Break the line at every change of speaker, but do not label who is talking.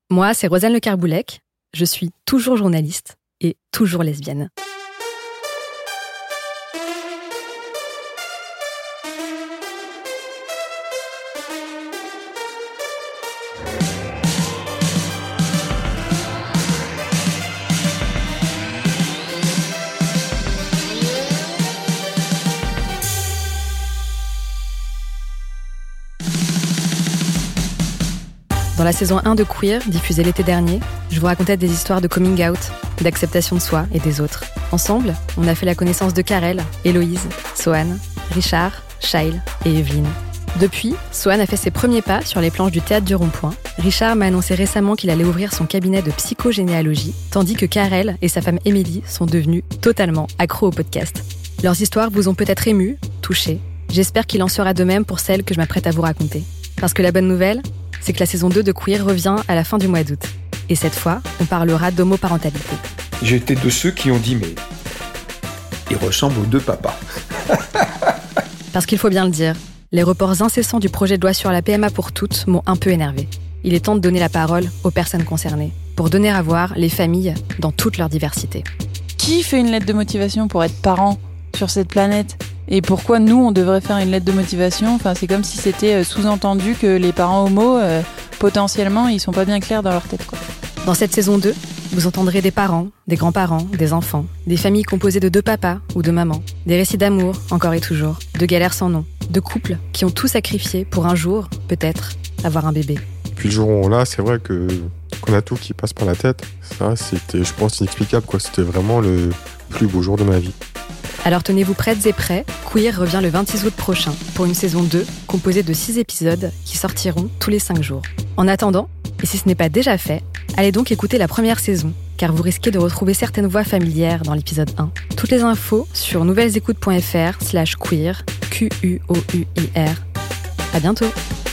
Moi, c'est Rosanne Le Carboulec. Je suis toujours journaliste et toujours lesbienne. Dans la saison 1 de Queer, diffusée l'été dernier, je vous racontais des histoires de coming out, d'acceptation de soi et des autres. Ensemble, on a fait la connaissance de Karel, Héloïse, Sohan, Richard, Shail et Evelyne. Depuis, Sohan a fait ses premiers pas sur les planches du Théâtre du Rond-Point. Richard m'a annoncé récemment qu'il allait ouvrir son cabinet de psychogénéalogie, tandis que Karel et sa femme Émilie sont devenus totalement accros au podcast. Leurs histoires vous ont peut-être ému, touché. J'espère qu'il en sera de même pour celles que je m'apprête à vous raconter. Parce que la bonne nouvelle, c'est que la saison 2 de Queer revient à la fin du mois d'août. Et cette fois, on parlera d'homoparentalité.
J'étais de ceux qui ont dit mais il ressemble aux deux papas.
Parce qu'il faut bien le dire, les reports incessants du projet de loi sur la PMA pour toutes m'ont un peu énervée. Il est temps de donner la parole aux personnes concernées, pour donner à voir les familles dans toute leur diversité.
Qui fait une lettre de motivation pour être parent sur cette planète ? Et pourquoi nous, on devrait faire une lettre de motivation ? Enfin, c'est comme si c'était sous-entendu que les parents homos, potentiellement, ils sont pas bien clairs dans leur tête, quoi.
Dans cette saison 2, vous entendrez des parents, des grands-parents, des enfants, des familles composées de 2 papas ou de mamans, des récits d'amour, encore et toujours, de galères sans nom, de couples qui ont tout sacrifié pour un jour, peut-être, avoir un bébé.
Puis le jour où on l'a, c'est vrai qu'on a tout qui passe par la tête. Ça, c'était, je pense, inexplicable, quoi. C'était vraiment le plus beau jour de ma vie.
Alors tenez-vous prêtes et prêts, Queer revient le 26 août prochain pour une saison 2 composée de 6 épisodes qui sortiront tous les 5 jours. En attendant, et si ce n'est pas déjà fait, allez donc écouter la première saison, car vous risquez de retrouver certaines voix familières dans l'épisode 1. Toutes les infos sur nouvellesécoutes.fr/queer, QUOUIR. À bientôt!